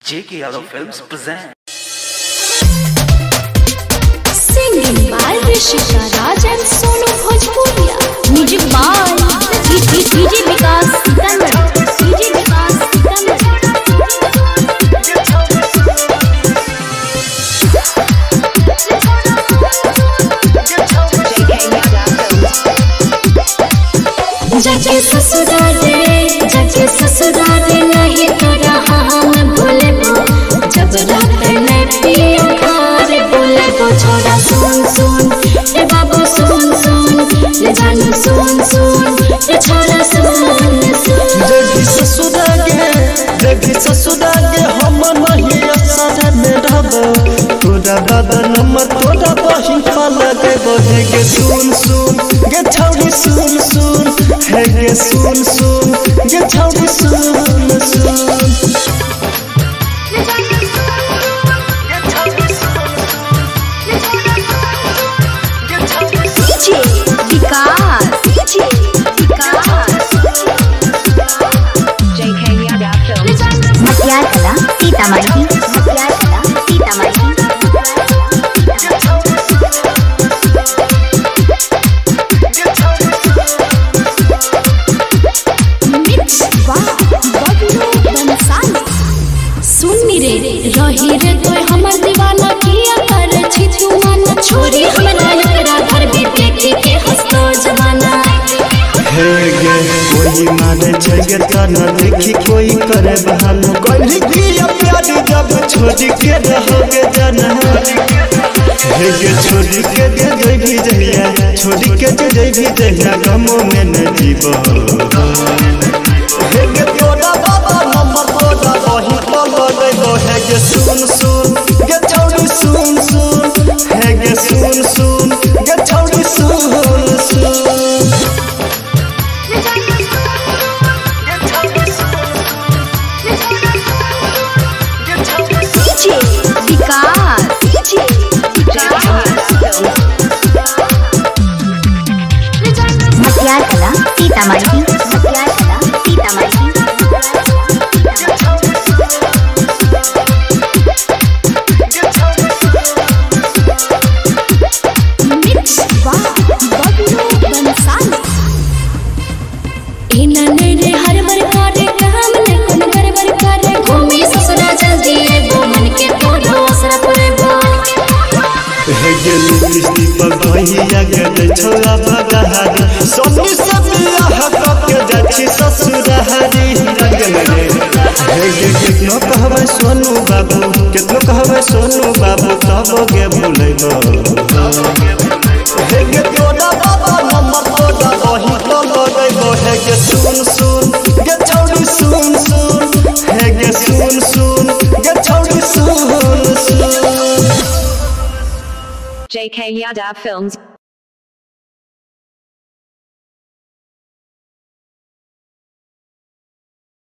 J.K. Yadav Films present. Singing by Rishika Raj and Sonu Bhojpuria. Music by DJ Vikas Sitamarhi. DJ Vikas Sitamarhi. जाके ससुराल नहीं तो रहा हम भूले जब रात में पिया खारे बोले वो छोड़ा सुन सुन रे बाबू सुन सुन ले जानू सुन सुन रे छोड़ा सुन सुन जगी ससुराल हम नहीं असर में रहब तोरा बदन में तोरा बहिन पल देबो हे गे सुन सुन गे छौरी सुन सुन हे गे सुन सुन गे छौरी सुन सुन DJ Vikas JK Yadav Films मटियार कला सीतामढ़ी रही रे तो हमर दीवाना किया कर छी तू मन छोरी हमरा एकरा घर भी देखे के हंसतो जमाना हे गे कोई माने छगे त न देखी कोई करे बहाना कोई किया प्यार जब छोड़ी के रहोगे जाना हे गे छोड़ी के जइबी जहिया छोड़ी के जइबी जहिया गमो में न जीवो हे गे तोरा बाबा नंबर तोरा बही पल हे गे सुन सुन गे छौरी सुन सुन हे गे सुन सुन गे छौरी सुन सुन DJ Vikas मटियार कला सीतामढ़ी छोरा बगहारी सोनी से बियाह करके जाछी ससुरारी हे गे कितनो कहबै सोनू बाबू कितनो कहबै सोनू बाबू तब गे भूलैबो हे गे तोरा बाबा नंबर तोरा बही तो लगैबो हे गे सुन सुन गे छौरी सुन सुन हे गे सुन सुन गे छौरी सुन सुन JK Yadav Films